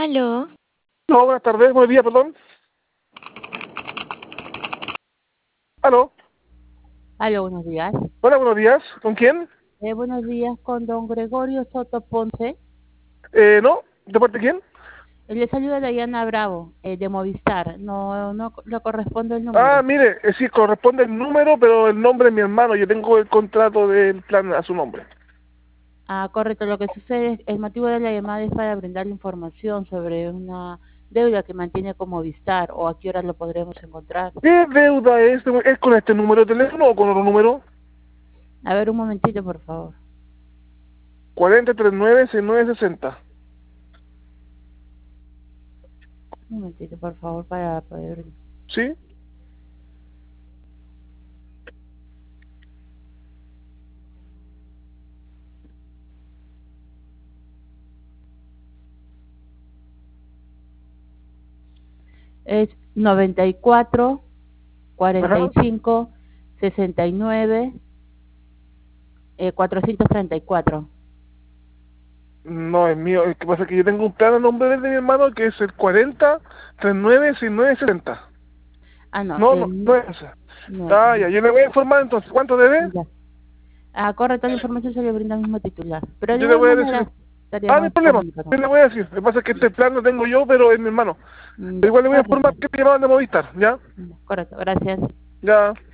Aló, No, buenas tardes, buenos días, perdón. Aló, Aló, buenos días. hola, buenos días. ¿Con quién? Buenos días con don Gregorio Soto Ponce. No, ¿de parte de quién? Le saluda Dayana Bravo, de Movistar. No le corresponde el Ah, número. mire, sí, corresponde el número, pero el nombre es mi hermano. Yo tengo el contrato del plan a su nombre. Ah, correcto. Lo que sucede es, el motivo de la llamada es para brindarle información sobre una deuda que mantiene con Movistar o a qué hora lo podremos encontrar. ¿Qué deuda es? ¿Es con este número de teléfono o con otro número? A ver, un momentito, por favor. 4039-6960. Un momentito, por favor, para poder... ¿Sí? Es 94 Ajá. 45 69 434. No, es mío. Lo que pasa es que yo tengo un plan a nombre de mi hermano que es el 4039-6960. Ah, no, No, no es ese. no, Ah, ya, yo le voy a informar entonces. ¿Cuánto debe? ya. Ah, correcto, la información se le brinda al mismo titular. Pero de Yo le igual voy a decir. manera Ah, no hay estaríamos problema. Yo le comunicándonos. voy a decir. Lo que pasa es que este plan lo tengo yo, pero es mi hermano. Pero Ya, igual le voy a informar correcto. que te llamaban de Movistar, ¿ya? Ya, correcto, gracias. Ya.